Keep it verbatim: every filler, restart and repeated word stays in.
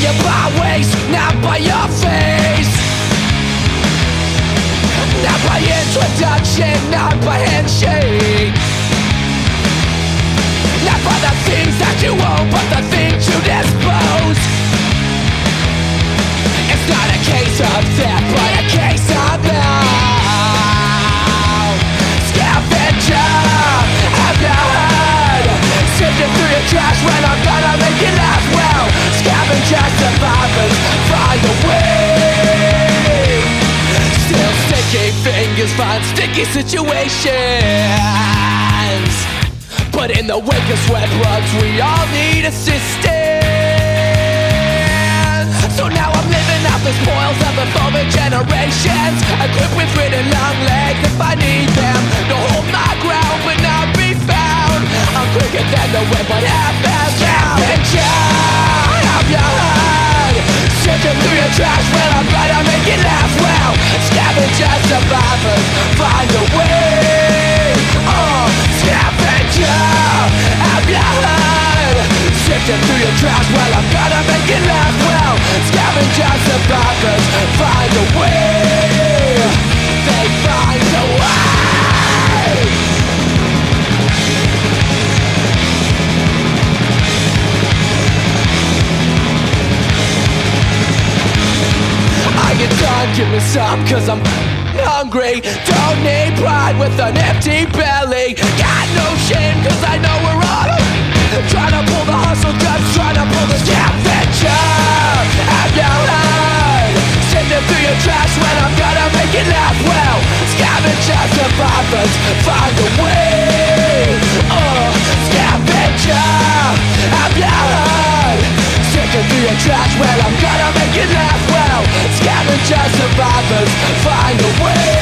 you by ways, not by your face. Not by introduction, not by handshake. Not by the things that you own, but the things you dispose. It's not a case of theft, but a case of love. Scavenger, have you heard? Sifting through your trash when I'm gonna make you laugh. Well, scavenger survivors find a way. Still sticky fingers find sticky situations. But in the wake of sweat plugs, we all need assistance. So now I'm living out the spoils of the former generations, equipped with written long legs if I need them. To hold my ground but not be found. I'm quicker than the wind but half as loud. Scavenger, have you heard? Sifting through your trash when I'm gonna make you laugh. Well, scavenger survivors find a way. Oh, scavenger, have you heard? Sifting through your trash, well, I'm gonna make you laugh. Well, scavenger survivors find a way. They find a way. I get done, give me some, cause I'm hungry. Don't need pride with an empty belly. Got no shame, cause I know we're all trying to pull the hustle guts, trying to pull the scavenger. Have you heard? Sifting through your trash when I'm gonna make it laugh. Well, scavenger survivors find a way. Oh, scavenger, have you heard? Sifting through your trash, well, I'm gonna make it laugh. Well, scavenger survivors find a way.